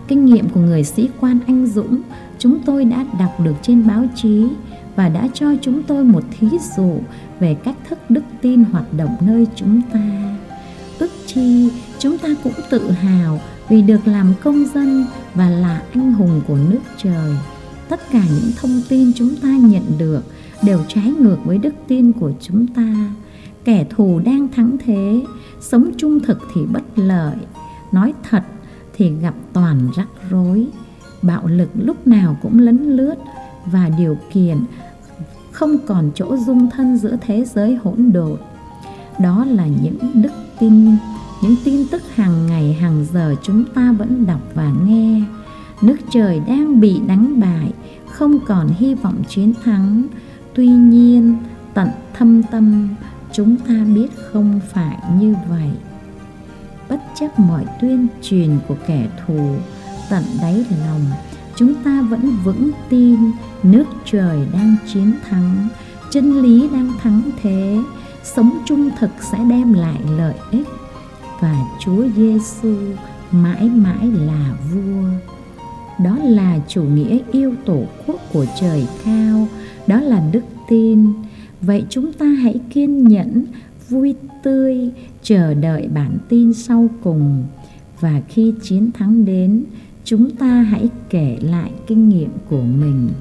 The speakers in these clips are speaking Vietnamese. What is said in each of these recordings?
Kinh nghiệm của người sĩ quan anh dũng chúng tôi đã đọc được trên báo chí và đã cho chúng tôi một thí dụ về cách thức đức tin hoạt động nơi chúng ta. Ước chi chúng ta cũng tự hào vì được làm công dân và là anh hùng của nước trời. Tất cả những thông tin chúng ta nhận được đều trái ngược với đức tin của chúng ta. Kẻ thù đang thắng thế, sống trung thực thì bất lợi, nói thật thì gặp toàn rắc rối. Bạo lực lúc nào cũng lấn lướt và điều kiện không còn chỗ dung thân giữa thế giới hỗn độn. Đó là những đức tin, những tin tức hàng ngày hàng giờ chúng ta vẫn đọc và nghe. Nước trời đang bị đánh bại, không còn hy vọng chiến thắng. Tuy nhiên, tận thâm tâm chúng ta biết không phải như vậy. Bất chấp mọi tuyên truyền của kẻ thù, tận đáy lòng chúng ta vẫn vững tin nước trời đang chiến thắng, chân lý đang thắng thế, sống trung thực sẽ đem lại lợi ích và Chúa Giêsu mãi mãi là vua. Đó là chủ nghĩa yêu Tổ quốc của trời cao, đó là đức tin. Vậy chúng ta hãy kiên nhẫn, vui tươi chờ đợi bản tin sau cùng, và khi chiến thắng đến, chúng ta hãy kể lại kinh nghiệm của mình.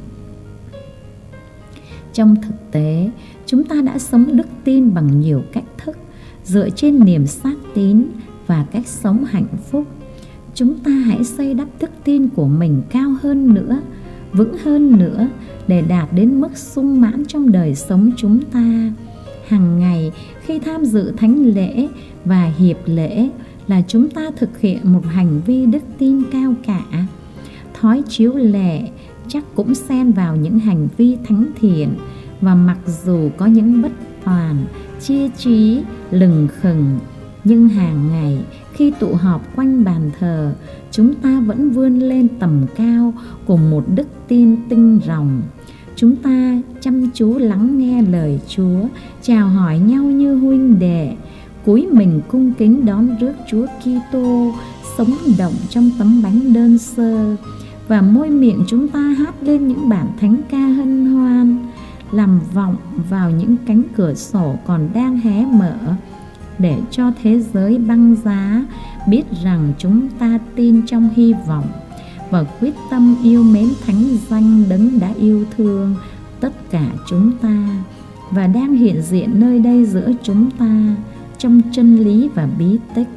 Trong thực tế, chúng ta đã sống đức tin bằng nhiều cách thức, dựa trên niềm xác tín và cách sống hạnh phúc. Chúng ta hãy xây đắp đức tin của mình cao hơn nữa, vững hơn nữa để đạt đến mức sung mãn trong đời sống chúng ta. Hàng ngày khi tham dự thánh lễ và hiệp lễ là chúng ta thực hiện một hành vi đức tin cao cả. Thói chiếu lệ chắc cũng xen vào những hành vi thánh thiện, và mặc dù có những bất toàn, chia trí, lừng khừng, nhưng hàng ngày khi tụ họp quanh bàn thờ, chúng ta vẫn vươn lên tầm cao của một đức tin tinh ròng. Chúng ta chăm chú lắng nghe lời Chúa, chào hỏi nhau như huynh đệ, cúi mình cung kính đón rước Chúa Kitô sống động trong tấm bánh đơn sơ, và môi miệng chúng ta hát lên những bản thánh ca hân hoan, làm vọng vào những cánh cửa sổ còn đang hé mở, để cho thế giới băng giá biết rằng chúng ta tin trong hy vọng và quyết tâm yêu mến thánh danh Đấng đã yêu thương tất cả chúng ta và đang hiện diện nơi đây giữa chúng ta trong chân lý và bí tích.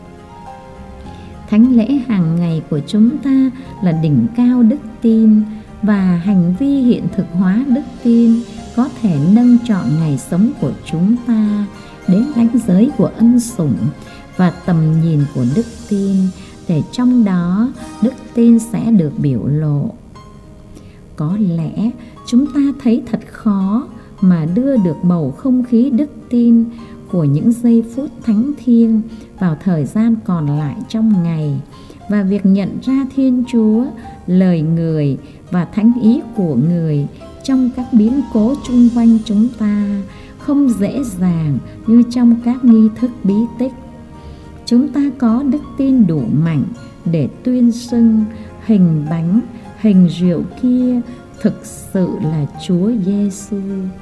Thánh lễ hàng ngày của chúng ta là đỉnh cao đức tin, và hành vi hiện thực hóa đức tin có thể nâng trọn ngày sống của chúng ta đến ranh giới của ân sủng và tầm nhìn của đức tin, để trong đó đức tin sẽ được biểu lộ. Có lẽ chúng ta thấy thật khó mà đưa được bầu không khí đức tin của những giây phút thánh thiêng vào thời gian còn lại trong ngày, và việc nhận ra Thiên Chúa, lời người và thánh ý của người trong các biến cố chung quanh chúng ta không dễ dàng như trong các nghi thức bí tích. Chúng ta có đức tin đủ mạnh để tuyên xưng hình bánh, hình rượu kia thực sự là Chúa Giêsu.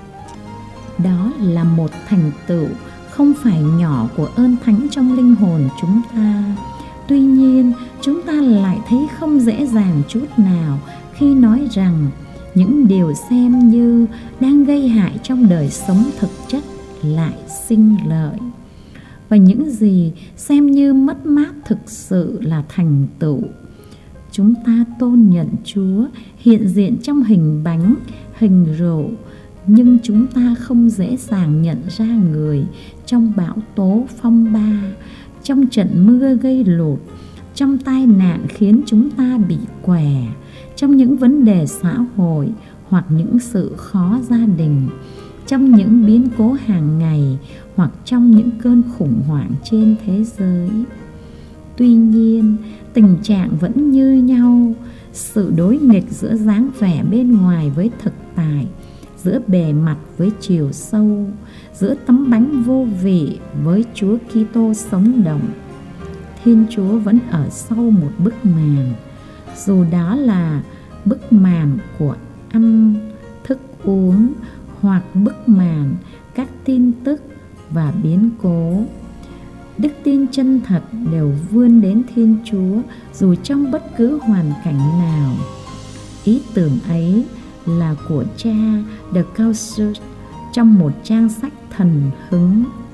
Đó là một thành tựu không phải nhỏ của ơn thánh trong linh hồn chúng ta. Tuy nhiên, chúng ta lại thấy không dễ dàng chút nào khi nói rằng những điều xem như đang gây hại trong đời sống thực chất lại sinh lợi, và những gì xem như mất mát thực sự là thành tựu. Chúng ta tôn nhận Chúa hiện diện trong hình bánh, hình rượu, nhưng chúng ta không dễ dàng nhận ra người trong bão tố phong ba, trong trận mưa gây lụt, trong tai nạn khiến chúng ta bị què, trong những vấn đề xã hội hoặc những sự khó gia đình, trong những biến cố hàng ngày hoặc trong những cơn khủng hoảng trên thế giới. Tuy nhiên, tình trạng vẫn như nhau, sự đối nghịch giữa dáng vẻ bên ngoài với thực tại, giữa bề mặt với chiều sâu, giữa tấm bánh vô vị với Chúa Kitô sống động. Thiên Chúa vẫn ở sau một bức màn, dù đó là bức màn của ăn, thức uống hoặc bức màn các tin tức và biến cố. Đức tin chân thật đều vươn đến Thiên Chúa dù trong bất cứ hoàn cảnh nào. Ý tưởng ấy là của cha De Courcy trong một trang sách thần hứng.